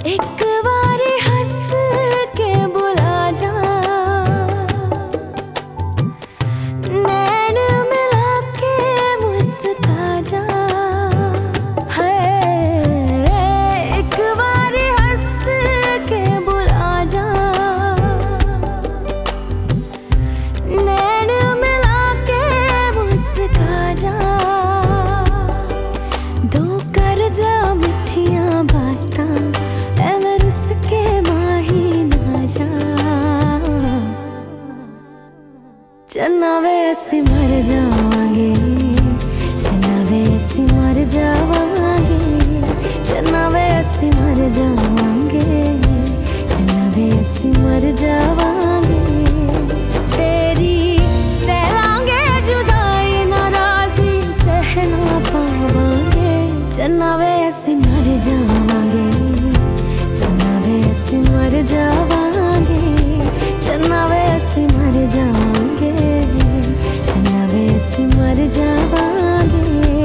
एक बारी हंस के बुला जा, नैन मिला के मुस्का जा। है एक बारी हंस के बुला जा, नैन मिला के मुस्का जा। दो कर जा मिठियां बातां, एवं रुस के माही ना जा। चन्ना वे असी मर जावांगे, चन्ना वे असी मर जावांगे, चन्ना वे असी मर जावांगे, चन्ना वे असी मर जावांगे। तेरी सहलांगे जुदाई नाराज़ी सह ना पावांगे। चन्ना वे असी मर जावांगे, चन्ना वे असी मर जावांगे, चन्ना वे असी मर जावांगे, चन्ना वे असी मर जावांगे।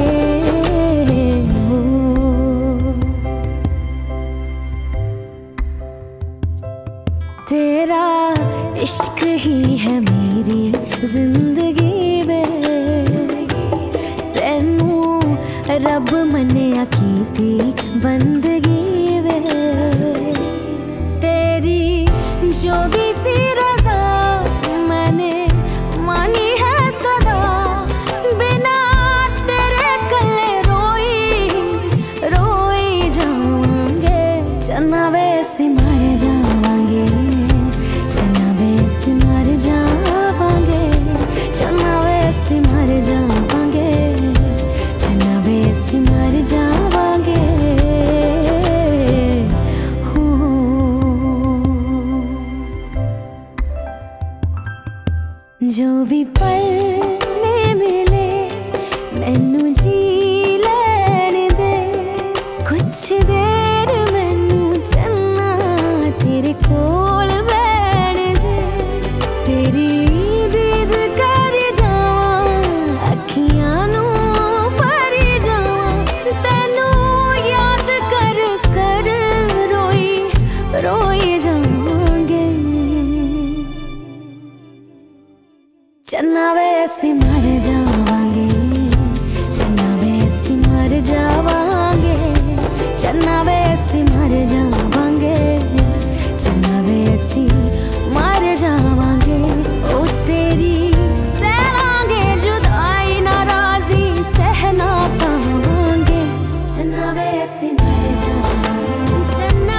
तेरा इश्क ही है मेरी जिंदगी में, तेनू रब मन्निया कीती बंदगी में। तेरी जो भी सी रज़ा मैंने मानी है सदा, बिना तेरे कल्ले रोई रोई जावांगे। चन्ना वे असी मर जावांगे, चन्ना वे असी मर जावांगे, चन्ना वे असी मर जावांगे, चन्ना वे असी मर जावांगे। जो भी पल ने मिले मैनू जी लैण दे, कुछ देर मैनू चन्ना तेरे कोल बैण दे। तेरी दीद कर जावां, अखियां नू भरी जावां, तैनू याद कर कर रोई रोई जावांगे। चन्ना वे असी मर जावांगे, चन्ना वे असी मर जावांगे, चन्ना वे असी मर जावांगे, चन्ना वे असी मर जावांगे। ओ तेरी सहलांगे जुदाई नाराज़ी सह ना पावांगे। चन्ना वे असी मर जावांगे, चन्ना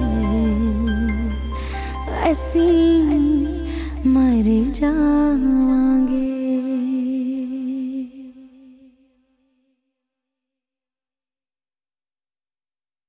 ऐसी मर जावां।